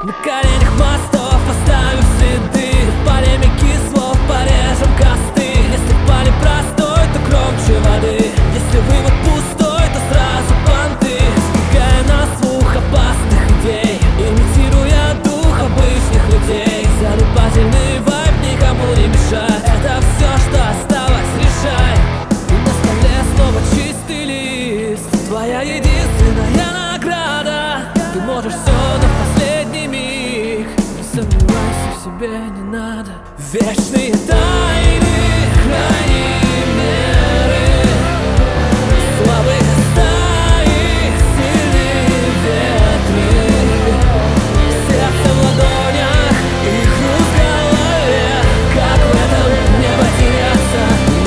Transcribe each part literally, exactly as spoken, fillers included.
На коленях мостов оставив следы, в полемике слов порежем косты. Если пали простой, то громче воды. Если вывод пустой, то сразу понты. Избегая на слух опасных идей, имитируя дух обычных людей. Залипательный вайб никому не мешает. Это все, что осталось, решай. И на столе снова чистый лист, твоя единственная награда. Ты можешь все, но в последний миг не сомневайся в себе, не надо. Вечные тайны крайней меры, слабые стаи, сильные ветры, сердце в ладонях и груз в голове. Как в этом не потеряться?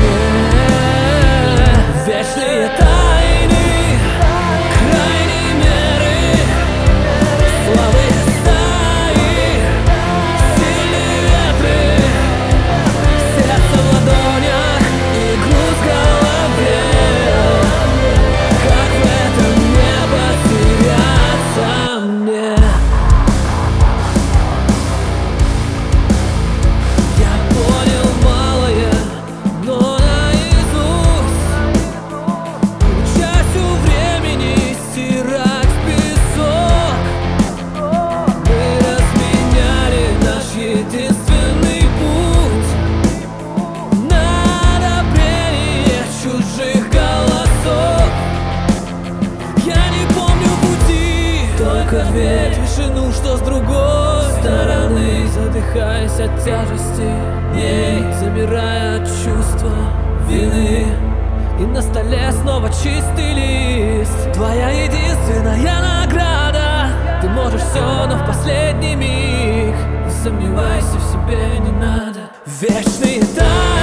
Не. Вечные тайны крайней меры, слабые стаи, сильные ветры, сердце в ладонях и груз в голове. Как в этом не потеряться мне? Я понял малое, но наизусть. Частью времени стирать песок. Мы разменяли наш единственный путь на одобрение чужих голосов. Я не помню пути, только дверь, тишину, что с другой стороны. Задыхаясь от тяжести дней, замирая от чувства вины. И на столе снова чистый лист, твоя единственная награда. Ты можешь все, но в последний миг не сомневайся в себе, не надо. Вечные тайны